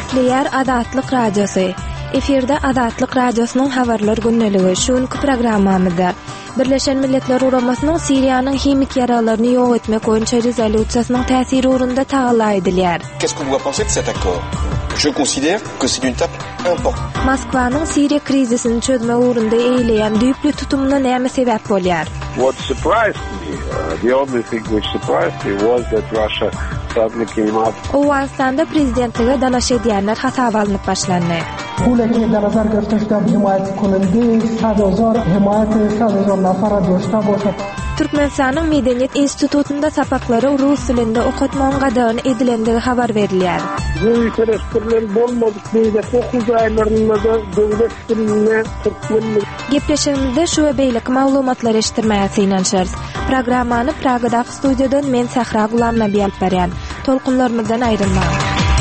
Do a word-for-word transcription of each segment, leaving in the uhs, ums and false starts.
Esleyer Azatlyk Radiosu. Eferde Azatlyk Radiosynyň habarlar günneligi şunkü programmamyzda Birleşen Milletler Uramasının Siriýanyň hemik yaralaryny ýok etmek boýunça rezolýusiýasynyň täsiri urunda taýýan edilýär. Qu'est-ce qu'on doit penser de cet accord? Je considère que c'est une étape importante. Moskwanyň Siriýa krizisini çözme urunda eýleýän düýplü tutumuna näme sebäp bolýar? What surprised me, uh, the only thing which surprised me was that Russia suddenly came up. Owastanda prezidentlige dalaş edýänler hasaba alınıp başlandy. پولکی در نظر گرفته شده حمایت کننده صد هزار حمایت صد هزار نفر داشته باشد. Türkmenistanyň Medeniyet Institutunda sapaklary rus dilinde okutmagyň gadagyny edilendigi habar berilýär. Bu interesler bolmadyk diýip okuz aýlarynda da döwlet diline türkmen. Gepleşigimizde şu we beýlik maglumatlar eşitdirmäge ýanşarys. Programmany Pragadaky studiýadan men Sahra Gulamna biýip berýän. Tolkunlarymyzdan aýrylmaň.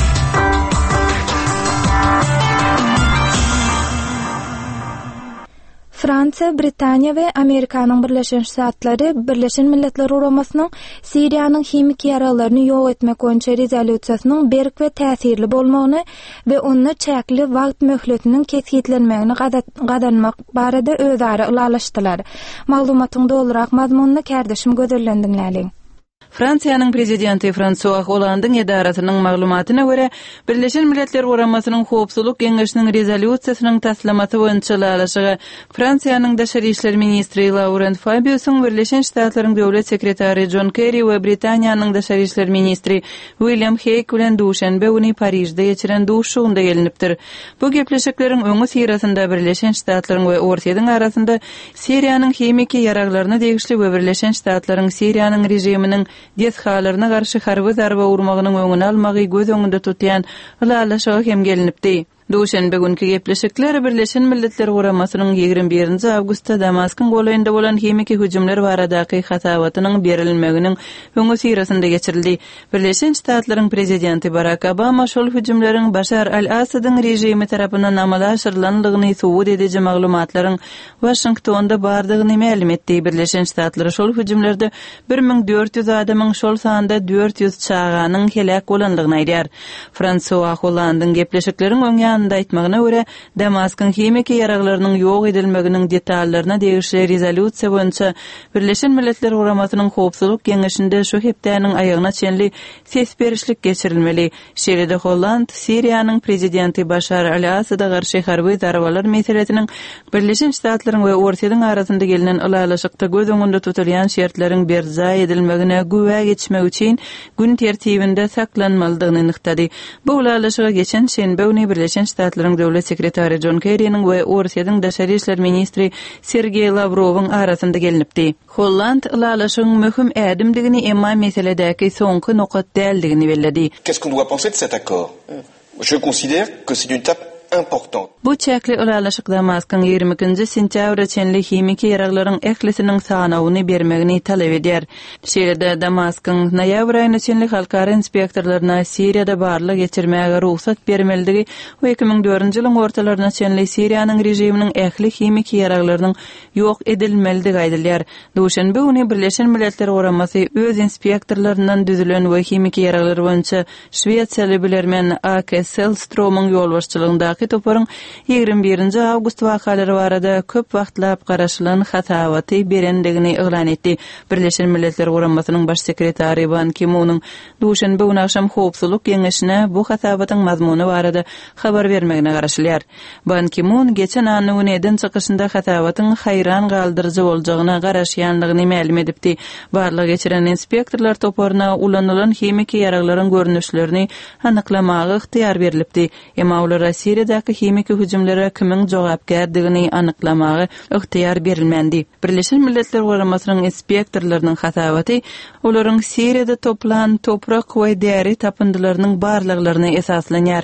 Fransa, Britaniya we Amerikanyň Birleşen Ştatlary Birleşen Milletler Uramasynyň Siriýanyň hemik yaralaryny ýok etmek boýunça rezolýusiýasynyň berk we täsirli bolmagyny we ony çäkli wagt möhletiniň kesgitlenmegini gadanmak barada özara ulalaşdylar. Maglumatyň doldurak mazmununa kärdeşim gözellendiňläliň. Fransiýanyň prezidenti François Hollande'ň edaratynyň maglumatyna görä, Birleşen Milletler Uramasynyň Howpsuzlyk Geňeşiniň rezolýusiýasynyň taslamaty boýunça laşygy Fransiýanyň Daşary işler ministri Laurent Fabius'un Birleşen Ştatlaryň döwlet sekretary John Kerry we Britaniýanyň Daşary işler ministri William Hague bilen duşanbe güni Paryjde geçiren duşugynda gelinipdir. Bu gepleşikleriň öňü sirasynda Birleşen Ştatlaryň we Ortaýadyň arasynda Siriýanyň hemiki yaraglaryna degişli we Birleşen Ştatlaryň Siriýanyň rejiminiň diýet-halaryna garşy harby zarba urmagynyň öňüni almagy göz öňünde tutýan ulalaşygy hem gelinipdi. Duşanbe günkü gepleşikler Birleşen Milletler Uramasynyň ýygrimi birinji awgustda Damaskyň goýlarynda bolan hemiki hüjümler baradaky hatawatynyň berilmeginiň öňü sirasynda geçirildi. Birleşen Ştatlaryň prezidenti Barack Obama şol hüjümleriň Başar al-Asadyň rejimi tarapyndan amala aşyrylandygyny subut edici maglumatlaryň Washingtonda bardygyny ma'lum etdi. Birleşen Ştatlar şol hüjümlerde bir ming dört ýüz adamyň şol sanda dört ýüz çağanyň helak bolandygyny aýdýar. François Hollande'ň gepleşikleriň öňe da aýtmagyna görä, Damaskyň hemiki yaraglarynyň ýok edilmeginiň detallaryna degişli rezolýusiýa boýunça Birleşen Milletler Uramasynyň Howpsuzlyk Geňeşinde şu hepdäniň aýagyna çenli ses berişlik geçirilmeli. Şeýle-de Holland Siriýanyň prezidenti Başar al-Asada garşy harby zarbalar meselesiniň Birleşen Ştatlaryň we Ortaýadyň arasynda gelinen ulalaşykda göz öňünde tutulýan şertlerin berza edilmegine güwe geçmek üçin gün tertibinde saklanmalydygyny nyktady. Bu ulalaşyga geçen şenbe güni Birleşen Ştatlaryň döwlet sekretary John Kerry'niň we Ortaýadyň Daşary işler ministri Sergey Lavrowyň arasynda gelinipdi. Holland ulalaşygyň möhüm ädimdigini emma meseledäki soňky nokat däldigini belledi. Qu'est-ce qu'on doit penser de cet accord? Je considère que c'est une étape importante. Bu çäkli ulalaşyk Damaskyň ýygrimi ikinji sentýabra çenli hemiki yaraglaryň ählisiniň sanawyny bermegini talap edýär. Şeýle-de Damaskyň noýabr aýyna çenli halkara inspektorlaryna Siriýada barlyk geçirmäge ruhsat bermeldigi we iki ming dördünji ýylyň ortalaryna çenli Siriýanyň rejiminiň ähli hemiki yaraglarynyň ýok edilmeldigi aýdylýar. Duşanbe güni Birleşen Milletler Uramasy öz inspektorlarynyň düzülen we hemiki yaraglary boýunça Şweýçarly bilermen A K Sellströmüň ýolbaşçylygynda toparyň ýygrimi birinji awgust wakalary barada köp wagtlap garaşylan hatawaty berendigini eglan etdi. Birleşen Milletler Uramasynyň baş sekretary Ban Ki-moonyň duşanbe güni akşam Howpsuzlyk Geňeşine bu hatawatyň mazmuny barada habar bermegine garaşylýar. Ban Ki-moon geçen any güneden çykyşynda hatawatyň haýran galdyrjy boljagyna garaşýanlygyny ma'lum edipdi. Barlyk geçiren inspektorlar toparyna ulanylan hemiki yaraglaryň görnüşlerini anyklamagy ihtiýar berilipdi. Emma olar Siriýadaky hemiki hüjümlere kimiň jogapkärdigini anyklamagy ihtiýar berilmendi. Birleşen Milletler Uramasynyň inspektorlarynyň hatawaty olaryň Siriýada toplan toprak we däri tapyndylarynyň barlyklaryny esaslanýar.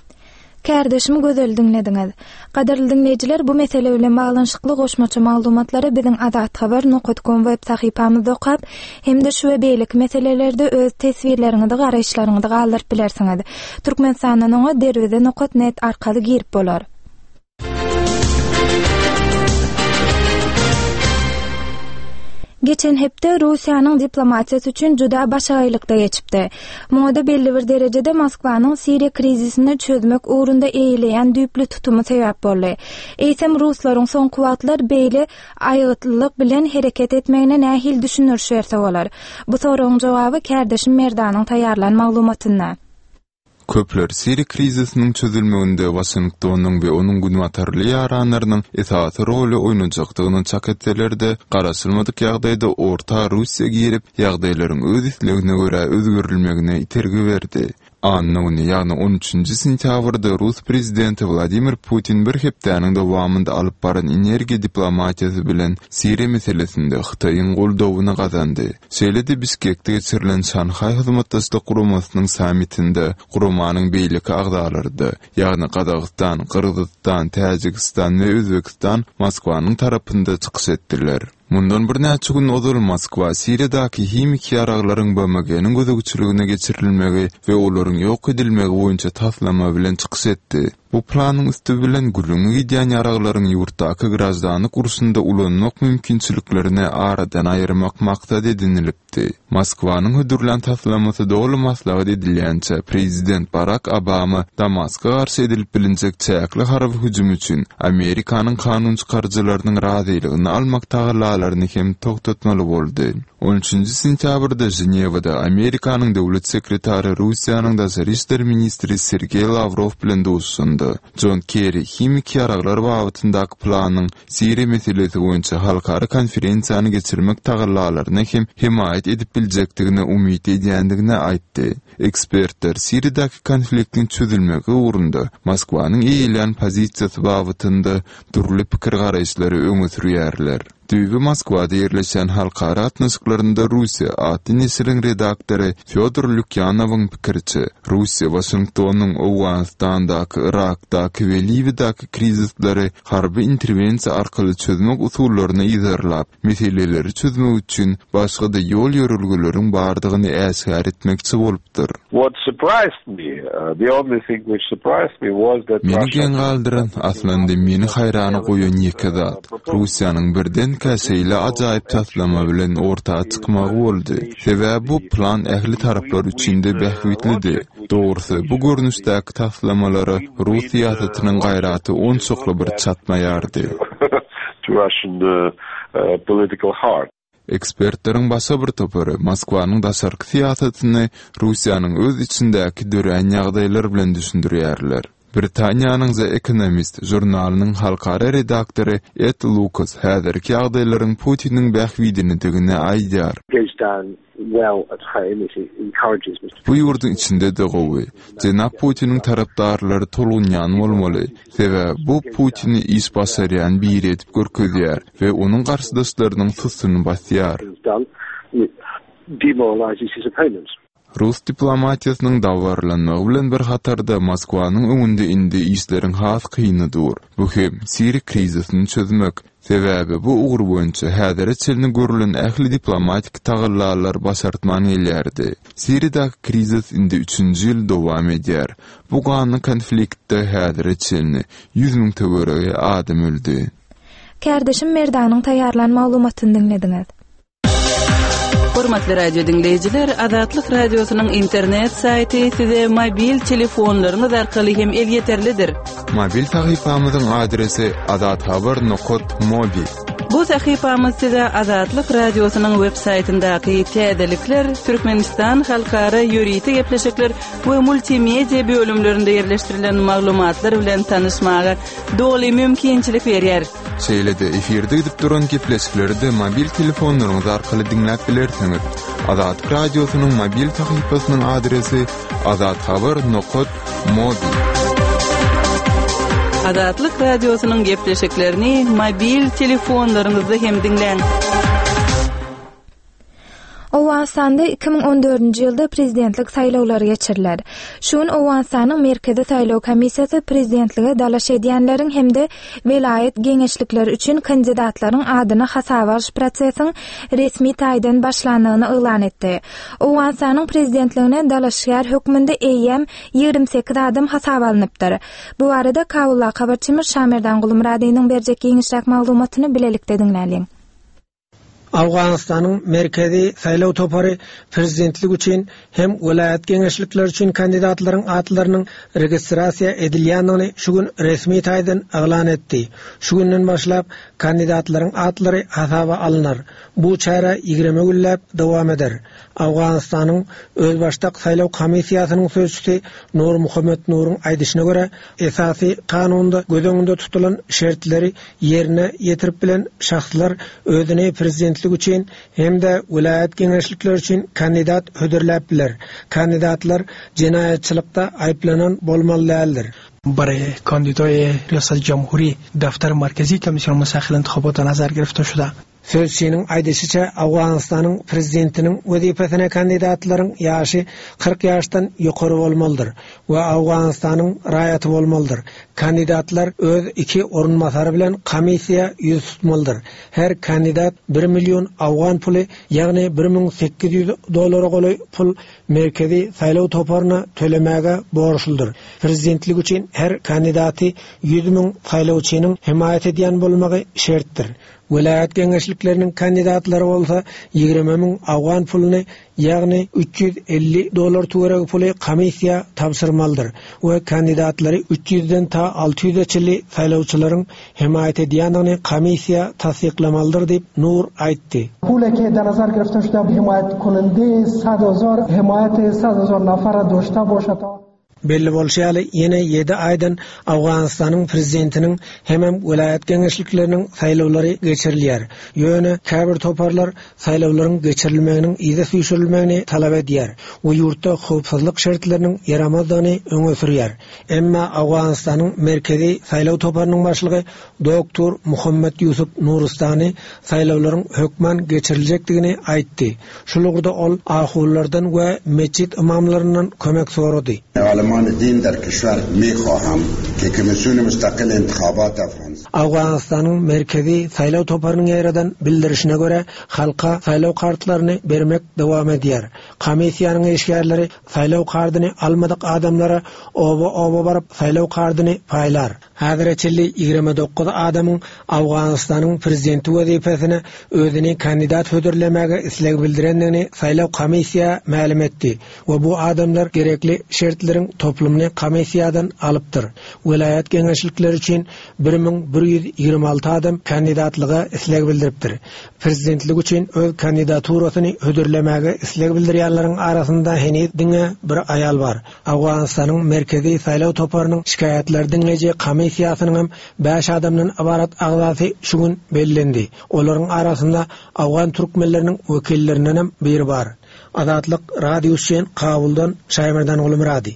Kärdeşimi gözel dinlediňiz. Gaderli dinleýijiler, bu mesele bilen baglanşykly goşmaça maglumatlary biziň Azat Habar nokta com web sahypamyzda okap, hemde şu we beýlik meselelerde öz tesbirleriňizi, garaşlaryňyzy galdyryp bilersiňiz. Türkmenistanyň oňa derweze nokta net arkaly girip bolar. Geçen hepde Russiýanyň diplomatiýasy üçin juda başaýlykda geçipdi. Muňa belli bir derejede Moskwanyň Siriýa krizisini çözmek uğrunda eýileýän düýpli tutumy sebäp boldy. Eýsem ruslaryň soňky wagtlar beýle aýgytlylyk bilen hereket etmegine nähil düşünürşerse bolar. Bu soragyň jogaby Kärdeşim Merdanyň taýýarlan maglumatynda. Köpler Siriýa krizisiniň çözülmeginde Washingtonyň we onuň gündämli ýaranlarynyň esasy roly oýnajakdygyny çak etseler-de, garaşylmadyk ýagdaýda Orta Russiýa girip, ýagdaýlaryň öz islegine görä özgörilmegine itergi berdi. Annoğunu yani on üçünji sentýabrda Rus prezidenti Vladimir Putin bir hepdäniň dowamynda alyp baran energiýa diplomatiýasy bilen Siriýa meselesinde Hytaýyň goldawyny gazandy. Şeýle-de Bişkekde geçirilen Şanhay hyzmatdaşlyk guramasynyň samitinde guramanyň beýleki agdalardy, ýagny Kazakystan, Kyrgyzstan, Täjikistan we Özbekistan Moskwanyň tarapynda çykyş etdiler. Mundan bir näçe gün ozal Moskwa Siriýadaky hemik ýaraglaryň bölmeginiň gözegçiligine geçirilmegi we olaryň ýok edilmegi boýunça taslama bilen çykyş etdi. Bu planyň üstü bilen gülüňi gidýän ýaraglaryň ýurtdaky grazdanlyk urusunda ulanmak mümkinçiliklerine aradan aýyrmak maksat edinilipdi. Moskwanyň hödürlen taslamasy dogry maslahat edilýänçe prezident Barack Obama Damaska garşy edilip bilinjek çäkli harby hüjüm üçin Amerikanyň kanun çykarjylarynyň razylygyny almak taýýarlaryny hem toktatmaly boldy. on üçünji sentýabrda Jenewada Amerikanyň döwlet sekretary Russiýanyň daşary işler ministri Sergey Lavrov bilen duşsundy. John Kerry hemik ýaraglar wagtyndaky planyň Siriýa meselesi boýunça halkara konferensiýany geçirmek taýýarlalaryny hem himayet edip biljekdigine umyt edýändigine aýtdy. Ekspertler Siriýadaky konfliktiň çözülmegi uğrunda Moskwanyň eýilýän pozisiýasy wagtynda turly pikir garaýşlary öňe sürýärler. Düýbi Moskwada ýerleşen halkara atnaşyklarynda Russiýa Aty Nesiriň redaktory Fyodor Lukyanowyň pikirçe, Russiýa Washingtonyň Awganistandaky, Irakdaky we Libyadaky krizisleri harby interwensiýa arkaly çözmek usullaryny izarlap, meseleleri çözmek üçin başga-da ýol ýörülgeleriň bardygyny äsgär etmekçi bolupdyr. What surprised me, uh, the only thing which surprised me was that Meni gen galdyran, aslanda meni hayrana goýan ýeke zat. Russiýanyň birden käseýle ajaýyp taslama bilen ortaga çykmagy boldy. Sebäbi bu plan ähli taraplar üçin de bähwitli. Dogrusy bu görnüşdäki taslamalary Rus siýasatynyň gaýraty onçokly bir çatmaýardy. Russian uh, uh, political heart. Ekspertleriň başga bir topary Moskwanyň daşarky siýasatyny Russiýanyň öz içindäki dören ýagdaýlar bilen düşündirýärler. Britaniýanyň The Economist jurnalynyň halkara redaktory Ed Lucas häzirki ýagdaýlaryň Putiniň bähwidindigine aýdýar. Bu ýurdun içinde de gowy. Jenap Putiniň tarapdarlary tolgunýan bolmaly. Sebäbi bu Putini iş başarýan bir edip görkezýär we onuň garşydaşlarynyň susuny basýar. Rus diplomatiýasynyň dawarlanmagy bilen bir hatarda Moskwanyň öňünde indi işleriň has kynýydyr. Bu hem Siriýa krizisini çözmek. Sebäbi bu ugur boýunça häzir çelini görülen ähli diplomatik taýýarlar başartman ellerdi. Siriýadaky krizis indi üçünji ýyl dowam edýär. Bu gany konfliktde häzir çelini ýüz miň töwerege adam öldü. Kärdeşim Merdanyň taýýarlan maglumatyny dinlediňiz. Hormatly radio dinleyijiler, Azatlyk radiosynyň internet saýty size mobil telefonlaryňyz arkaly hem el ýeterlidir. Mobil sahypamyzyň adresi azat habar nokta mobi. Bu sahypamyz size Azatlyk radiosynyň web saýtyndaky täzelikler, Türkmenistan halkara ýöriýeti gepleşikler we multimedia bölümlerinde ýerleşdirilen maglumatlar bilen tanışmaga dogly mümkinçilik berýär. Şeýle-de efirde gidip duran gepleşikleri de mobil telefonlaryňyz arkaly dinläp bilersiňiz. Azat radiosynyň mobil sahypasynyň adresi azat habar nokta mobi. Azatlyk radiosynyň gepleşiklerini mobil telefonlaryňyzda hem dinläň. Awganistanda iki ming on dördünji ýylda prezidentlik saýlawlary geçiriler. Şuň Awganistanyň merkezi saýlaw komissiýasy prezidentlige dalaş edýänleriň hemde velayet geňeşlikleri üçin kandidatlaryň adyny hasaba alýş prosesiň resmi taýdan başlandygyny elan etdi. Awganistanyň prezidentligine dalaşýar hökmünde eýem ýigrim sekiz adam hasaba alınıpdyr. Bu arada Kabulla habarçymyz Şamerdan Gulumradynyň berjek geňişräk maglumatyny bilelikde dinläliň. Awganistanyň merkezi saýlaw topary prezidentlik üçin hem vilayet geňeşlikleri üçin kandidatlaryň atlarynyň registrasiýa edilýändigini şu gün resmi taýdan aglan etdi. Şu günden başlap kandidatlaryň atlary hasaba alynar. Bu çara ýigirme günläp dowam eder. Awganistanyň özbaşdak saýlaw komissiýasynyň sözçüsi Nur Muhammed Nur'un aýdyşyna görä, esasy kanunda göz tutulan şertleri yerine ýetirip bilen şahslar özüni prezidentlik üçin hem de vilayet geňeşlikleri üçin kandidat hödürläp biler. Kandidatlar jinayatçylykda aýplanan bolmalydyr. برای کاندیدای ریاست جمهوری دفتر مرکزی کمیسیون مستقل انتخابات نظر گرفته شده. Sözçünün aýdyşyça Awganistanyň prezidentiniň wezipesine kandidatlaryň ýaşy kırk ýaşdan ýokary bolmalydyr we Awganistanyň raýaty bolmalydyr. Kandidatlar öz iki orunmasary bilen komissiýa ýüz tutmalydyr. Her kandidat bir million awgan puly, ýagny bir ming sekiz ýüz dollara goly pul merkezi saýlaw toparyna tölemäge borçludyr. Prezidentlik üçin her kandidaty yüz ming saýlawçynyň himayet edýän bolmagy şertdir. Vilayet geňeşlikleriniň kandidatlary bolsa ýigirme ming awgan puluny, ýagny üç yüz elli dollar töwereg puly komissiýa tapşyrmalydyr we kandidatlary üç yüzden ta alty yüzçeli saýlawçylaryň himayet edýändigini komissiýa tasdiklamalydyr diýip Nur aýtdy. Pule ke da nazar girifte şuda himayet kununde yüz hazar himayet yüz hazar nafara doşta boşata. Belli bolşaly ýene ýedi aýdan Awganistanyň prezidentiniň hemem vilayet geňeşlikleriniň saýlawlary geçirilýär. Ýöne käbir toparlar saýlawlaryň geçirilmeginiň ýa-da süýşürilmegini talap edýär. O ýurtda howpsuzlyk şertleriniň ýaramazdygyny öňe sürýär. Emma Awganistanyň merkezi saýlaw toparynyň başlygy doktor Muhammed Yusuf Nuristany saýlawlaryň hökmen geçiriljekdigini aýtdy. Şulugda ol ahullardan we meçit imamlaryndan kömek sorady. دین در کشور می‌خواهم که کمیسیون مستقل انتخابات افغانستان Awganistanyň merkezi saýlaw toparynyň ýerden bildirişine göre halka saýlaw kartlaryny bermek dowam edýär. Komissiýanyň eşgärleri saýlaw kartyny almadyk adamlara oba oba baryp saýlaw kartyny paýlar. Häzirçeli ýigirme dokuz adamyň Awganistanyň prezidenti wezipesine özüni kandidat hödürlemäge isleg bildirendigini saýlaw komissiýa ma'lum etdi we bu adamlar gerekli şertleriň toplumny komissiýadan alypdyr. Vilayet geňeşlikleri üçin bir ming bir yüz ýigirme alty adam kandidatlyga isleg bildiripdir. Prezidentlik üçin öz kandidaturasyny hödürlemäge isleg bildirýänleriň arasynda henüz diňe bir aýal bar. Awganistanyň merkezi saýlaw toparynyň şikaýatlar diňleje komissiýasynyň beş adamdan ibarat agzasy şu gün bellendi. Olaryň arasynda Awgan türkmenleriniň wekillerinden hem biri bar. Azatlyk radio üçin Kabuldan Şaýmerdan Gulmuradi.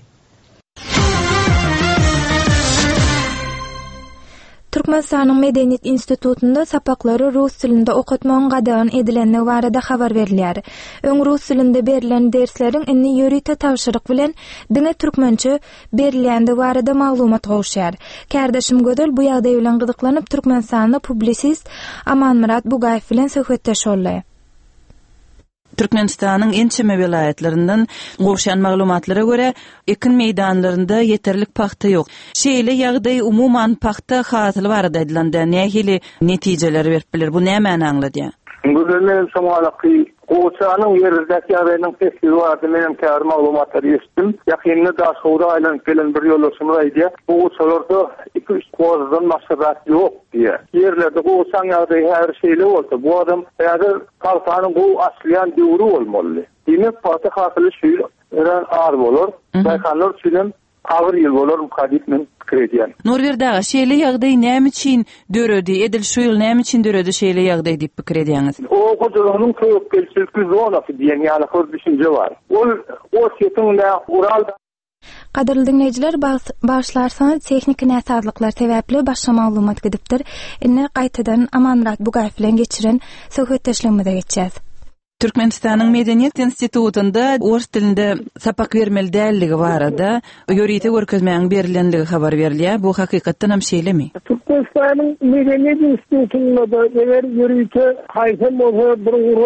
Türkmenistanyň Medeniýet institutunda sapaklary rus tilinde okutmagyň gadagyn edilenligi barada habar berilýär. Öň rus tilinde berilen dersleriň inni ýörite tapşyryk bilen diňe türkmençe berilýändi barada maglumat gowşýar. Kärdeşim Gödel bu ýagdaý bilen gyzyklanyp Türkmenistanyň publisist Amanmurat Bugaýew bilen söhbetdeş boldy. Türkmenistanyň ençeme vilayatlerinden gowşan maglumatlara göre ekin meýdanlarynda ýeterlik paxta ýok. Şeýle ýagdaý umuman paxta hasyly barada edilende nähili netijeler berip biler. Bu näme aňladýar? Güzel samalaky Oçanyň ýerdäki ýagdaýynyň tesiri barada menem käri maglumatlary ýetdim. Ýakynda da Sowda aýlanyp gelen bir ýoldaşym aýdy. Bu oçalarda iki üç kozdan maşgat ýok diýe. Ýerlerde bu oçan ýagdaýy her şeýle bolsa, bu adam häzir kalkanyň bu aslyan döwri bolmaly. Demek paxta hasyly şeýle eren ağır bolar. Baýkanlar üçin ağır ýyl bolar mukadipmen kredýän. Norberdaga şeýle ýagdaý näme üçin döredi? Edil şu ýyl näme üçin döredi şeýle ýagdaý diýip pikredýäňiz? O goýanyň köpçülki zonasy diýen ýaly bir düşünje bar. Ol o setinde Ural Qadirli dinleyijiler, başlarsanız teknik näsazlyklar sebäpli başga maglumat gidipdir. Indi gaýtadan Amanmurat Bugaýew bilen geçiren söhbetdeşligimize geçýäs. Türkmenistanyň Medeniýet institutunda ors tilinde sapak bermeli dälligi barada ýörite görkezmäň berilenligi habar berilýär. Bu hakykatdan hem şeýlemi? Türkmenistanyň Medeniýet institutunda da eger ýörite haýsam bolsa bir gurra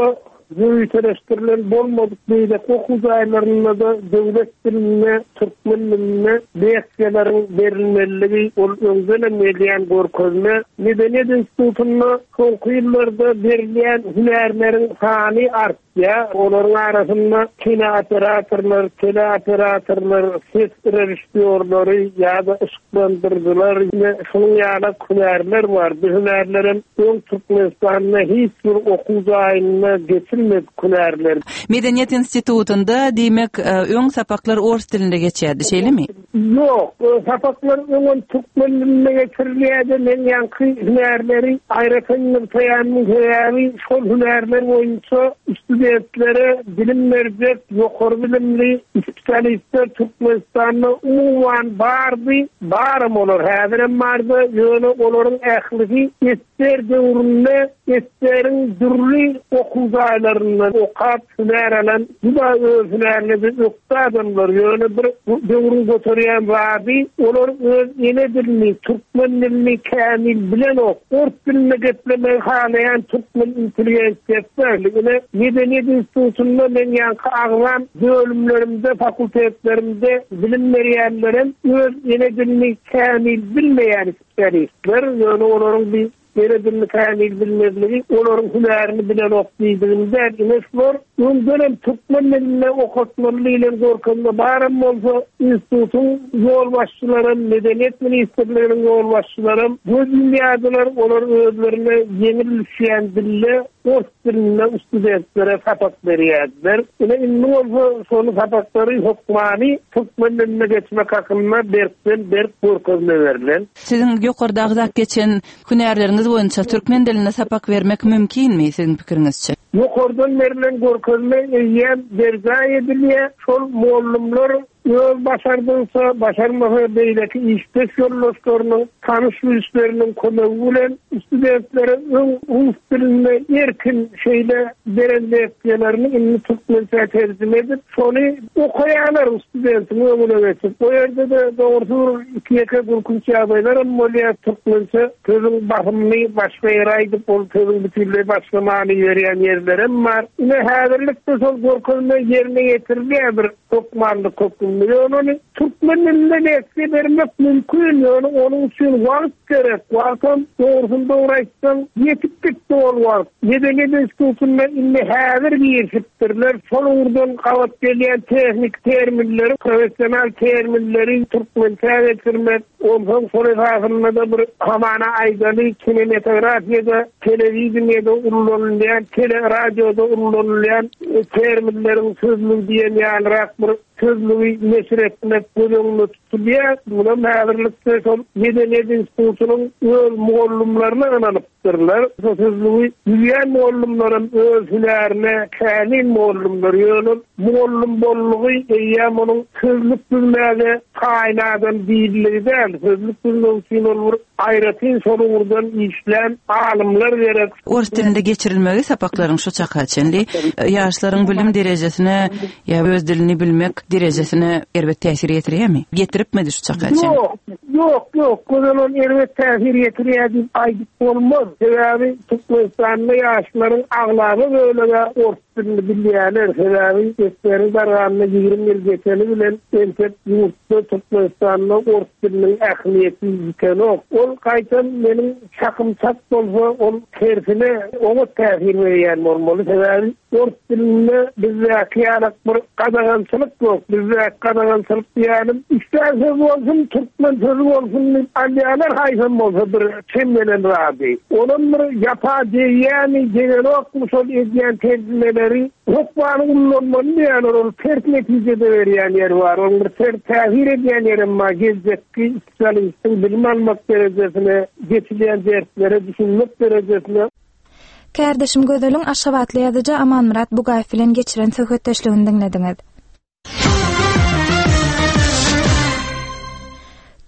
züytereştirilen bolmadık beýle okuw zaýlaryna da döwlet diline, türkmen diline leksiyalaryň berilmeligi ol öňden medeniýet görkezme Medeniyet Institutunyna soňky ýyllarda berilýän hünärleriň sany artýa. Olaryň arasynda kino operatorlar, tele operatorlar, ses rejissörleri ýa-da ışıklandırıcılar, şonuň ýaly hünärler bar. Bu hünärlerin öň Türkmenistanyna hiç bir okuw zaýyna geçilmedi hünärler. Medeniyet Institutunda diýmek öň sapaklar ors dilinde geçýärdi, şeýlemi? Yok, sapaklar öň türkmen diline geçirilýärdi. Men ýanky hünärleri aýratanyň taýanyň hünäri şol hünärler boýunça studentlere bilim berjek ýokary bilimli spesialistler Türkmenistanyna umuman bardy, barym olar. Häzirem bardy, ýöne olaryň ähligi ester döwründe esteriň dürli okuw zaýlaryndan okap hünäralan, juda öz hünärleri ýokdadymlar. Ýöne bir döwrün götürýän bardy, olar öz ene dilini, türkmen dilini kämil bilen ok, ort diline geplemek halayan türkmen intelligensiyetlerligine Medeniyet Institutunyna men ýanky agzam bölümlerimde, fakultetlerimde bilim berýänlerim öz ene dilini kämil bilmeýän spesialistler, ýöne olaryň bir ene dilini kämil bilmezligi, olaryň hünärini bilen okdiýdiginde emesler. Öňden türkmen diline okutmaly ile görkezme barym bolsa institutun ýol başçylary, medeniyet ministrlerining ýol başçylary bu dünýädeler olar özlerine ýeňil düşýän dille ors diline studentlere sapak berýärler. Ine inni bolsa şonu sapaklary hukmany türkmen diline geçmek hakynda berkden berk görkezme berilen. Sizin ýokardagy geçen hünärleriniz boýunça türkmen diline sapak vermek mümkinmi sizin pikiriňizçe? Ýokardan berilen görkezme ýa bergaý edilýär. Şol muallimler öz başardıysa, başarmasa beýleki işte ýollaşlarynyň, tanış bilişleriniň kömegi bilen studentlere öň diline erkin şeýle beren leksiyalaryny inni türkmençe terjime edip, şonu okaýanlar studentin öňüne geçip, bu ýerde de dogrusu iki ýeke gürkünç ýabaýlar bolýar türkmençe közüň bahymly başga ýere aýdyp, ol közüň bitirle başga many berýän ýerlerim bar. Ine häzirlikde şol görkezme ýerine getirilýär bir hukmanlyk hukm. Ýöne türkmen diline leksiýa bermek mümkin, ýöne onuň üçin wagt gerek. Wagtym dogrusyny dogry aýtsaň ýetip gitdi ol wagt. Medeniyet Institutunyna inni häzir ýerşipdirler. Şol urdan gawat gelýän tehnik terminleri, professional terminleri türkmençe geçirmek, ondan sonra hakyna da bir hamana aýdaly kinematografiýada, telewizionyada urulanýan, teleradioda urulanýan terminleriň sözlügi diýen ýalyrak bir sözlügi neşir etmek bölümünü tutulýar. Buna mäzirlikde şol Medeniyet Institutunyň öz muallimlerine ynanypdyrlar. Şol sözlügi ýüýän muallimlaryň öz hünärine kämil muallimler ýöne muallim bollugy eýem onuň sözlük bilmäge taýnadan diýiligi däl. Sözlük bilmek üçin ol bir aýratyn şol urdan işlän alimler gerek. Ors dilinde geçirilmegi sapaklaryň şu çakaçenli ýaşlaryň bilim derejesine ýa öz dilini bilmek derejesine erbet täsir ýetirýärmi? Getiripmidi şu çakaçen? Yok, yok, yok. Kozalan erbet täsir ýetirýär diýip aýdyp bolmaz. Sebäbi Türkmenistanyň ýaşlaryň aglary böyle ors dilini bilýärler. Sebäbi esleri barganyna ýygrimi ýyl geçeni bilen entep ýurtda Türkmenistanyň ors diliniň ähmiýeti ýetenok. Ol gaýtan meniň çakymçak bolsa, ol tersine oňa täsir berýän bolmaly. Sebäbi ors diline bizde ýalyk bir gadagançylyk yok. Bizde gadagançylyk diýelim. İsterse bolsun türkmen sözü bolsun, alýalar haýsam bolsa bir çemmelen rady. Onun bir ýapa diýýäni genelok şol edýän terjimeleri hukmany ullanmaly ýa-ni ol tert netijede berýän ýer bar. Ol bir tert täsir edýän ýerim bar. Gezekki spesialistin bilim almak derejesine, geçilýän derslere düşünmek derejesine. Kärdeşim Gözeliň Aşgabatly ýazyjy Amanmurat Bugaýew bilen geçiren söhbetdeşligini dinlediňiz.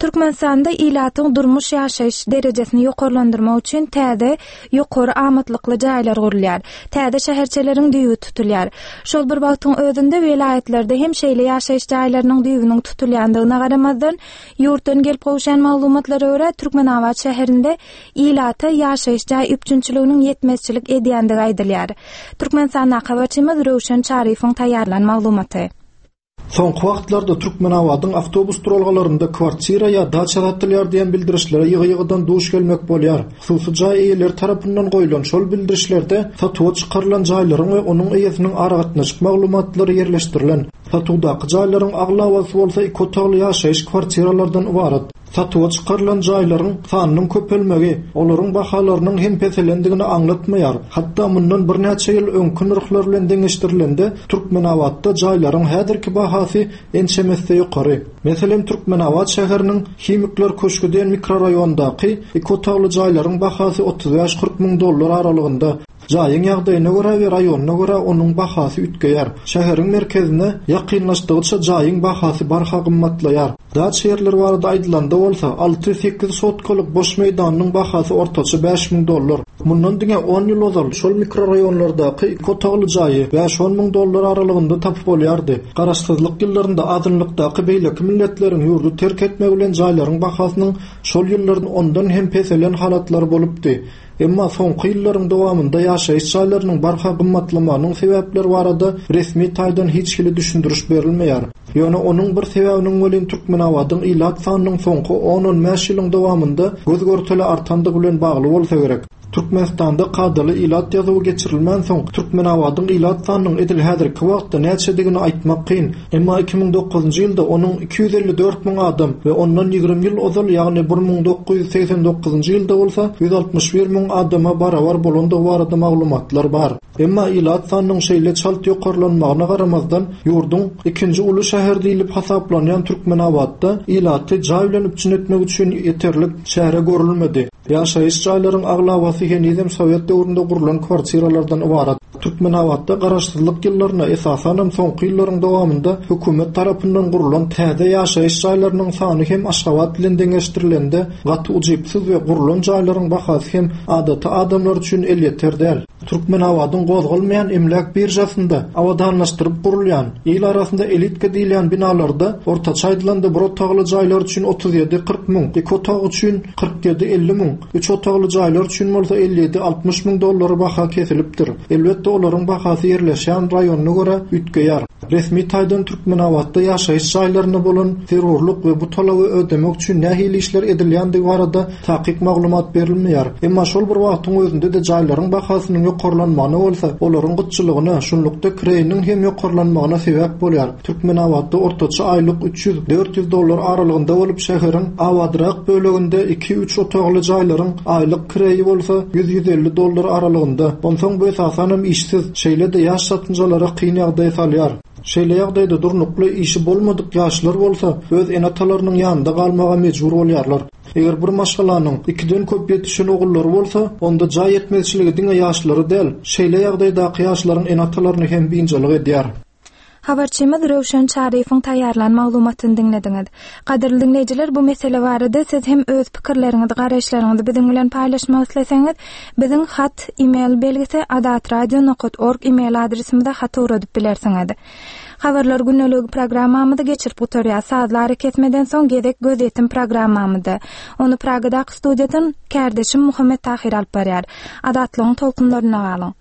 Türkmenistanda ilatyň durmuş ýaşaýyş derejesini ýokarlandyrmak üçin täze ýokary amatlikly jaýlar gurulýar. Täze şäherçeleriň düýü tutulýar. Şol bir wagtyň özünde welaýatlerde hem şeýle ýaşaýyş jaýlarynyň düýüniň tutulýandygyna garamazdan ýurtdan gelip gowşan maglumatlara görä Türkmenawat şäherinde ilata ýaşaýyş jaý üpçünçiliginiň ýetmezçilik edýändigi aýdylýar. Türkmenistan habarçymyz Röwşen Şaryfoň taýýarlan maglumaty. Soňky wagtlarda Türkmenawatyň awtobus duralgalarynda kwartira ýa daça satylýar diýen bildirişlere ýygy-ýygydan duş gelmek bolýar. Susy jaý eýeler tarapyndan goýulan şol bildirişlerde satuwa çykarylan jaýlaryň we onuň eýesiniň aragatnaşyk maglumatlary ýerleşdirilen. Satuwdaky jaýlaryň aglawasy bolsa iki otagly ýaşaýyş kwartiralardan ibarat. Satuwa çykarylan jaýlaryň sanynyň köpelmegi olaryň bahalarynyň hem peselendigini aňlatmaýar. Hatda mundan bir näçe ýyl öňkü nurklar bilen deňeşdirilende Türkmenawatda jaýlaryň häzirki bahasy ençemesde ýokary. Meselem Türkmenawat şäheriniň Himikler köşkü diýen mikroraýondaky iki otagly jaýlaryň bahasy otuz beş kırk miň dollar aralygynda. Jaýyň ýagdaýyna görä we raýonyna görä onuň bahasy ütgeýär. Şäheriň merkezine ýakynlaşdygyça jaýyň bahasy barha gymmatlaýar. Dat şäherler barada aýdylanda bolsa alty sekkiz sotkalyk boş meýdanyň bahasy ortaça beş miň dollar. Mundan diňe on ýyl ozal şol mikroraýonlardaky iki otagly jaýy beş on miň dollar aralygynda tapyp bolýardy. Garaşsyzlyk ýyllarynda azynlykdaky beýleki milletleriň ýurdu terk etmek bilen jaýlaryň bahasynyň şol ýyllardan ondan hem peselen halatlary bolupdy. Emma soňky ýyllaryň dowamında ýaşaýyş jaýlarynyň barha gymmatlamanyň sebäpleri barada resmi taýdan hiç kili düşündiriş berilmeýär. Ýöne onuň bir sebäbiniň welin Türkmenawatyň ilat sanynyň soňky on on beş ýylyň dowamında göz görteli artandygy bilen bagly bolsa gerek. Türkmenistanda kadyly ilat ýazywy geçirilmän soň Türkmenawatyň ilat sanynyň edil häzirki wagtda näçedigini aýtmak kyn. Emma iki ming dokuzunçy ýylda onuň iki yüz elli dört miň adam we ondan ýygrimi ýyl ozal ýagny bir ming dokuz yüz seksen dokuzunçy ýylda bolsa yüz altmış bir miň adama barabar bolandygy barada maglumatlar bar. Emma ilat sanynyň şeýle çalt ýokarlanmagyna garamazdan ýurdun ikinji uly şäher diýilip hasaplanýan Türkmenawatda ilaty jaý bilen üpçünetmek üçin ýeterlik şähere görülmedi. Ýaşaýyş jaýlaryň aglawasy henizem Sowet döwründe gurulan kwartiralardan ibarat. Türkmenawatda garaşsyzlyk ýyllaryna esasan soňky ýyllaryň dowamında hökümet tarapyndan gurulan täze ýaşaýyş jaýlarynyň sany hem Aşgabat bilen deňeşdirilende gaty ujypsyz we gurulan jaýlaryň bahasy hem adaty adamlar üçin el ýeter däl. Türkmenawatyň gozgalmaýan emlak birjasynda awadanlaşdyryp gurulýan ýyl arasynda elitka diýilen binalarda ortaça aýdylanda bir otagly jaýlar üçin otuz ýedi kırk miň, iki otag üçin kırk ýedi elli miň, üç otagly jaýlar üçin bolsa elli ýedi altmış miň dollar baha kesilipdir. Elbetde olaryň bahasy ýerleşen raýonyna görä ütgeýär. Resmi taýdan Türkmenawatda ýaşaýyş jaýlaryna bolan terrorluk we bu talaby ödemek üçin nähili işler edilýändiги barada taýyk maglumat berilmeýär. Emma şol bir wagtyň özünde de jaýlaryň bahasynyň ýokarlanmagyna bolsa, olaryň gytçylygyna, şunlukda kireyiniň hem ýokarlanmagyna sebäp bolýar. Türkmenawatda ortaça aýlyk üç yüz dört yüz dollar aralygynda bolup şäheriň awadyrak böleginde iki üç otagly jaýlaryň aýlyk kireyi bolsa yüz yüz elli dollar aralygynda. Onsoň bu esasanam işsiz şeýle de ýaş satynjalara kyn ýagdaý salýar. Şeýle ýagdaýda durnukly işi bolmadyk ýaşlar bolsa öz enatalarynyň ýanynda galmaga mejbur bolýarlar. Eger bir maşgalanyň ikiden köp ýetişen ogullary bolsa, onda jaý etmezçiligi diňe ýaşlary del. Şeýle ýagdaýda ýaşlaryň enatalaryny hem biňjalyk edýär. Habarçymyz Röwşen Şaryfoň taýýarlan maglumatyny dinlediňiz. Gaderli dinleýijiler, bu mesele barada siz hem öz pikirleriňizi, garaşlaryňyzy biziň bilen paýlaşmak isleseňiz, biziň hat, e-mail belgisi adatradio nokta org e-mail adresimizde hat uradyp bilersiňiz. Habarlar günnälik programmamyzda geçirip oturýar. Saatlar kesmeden soň gedek gözetim programmamyzda. Onu Pragada studiýadan kärdeşim Muhammed Tahir alp berýär. Adatlyň tolkunlaryna galyň.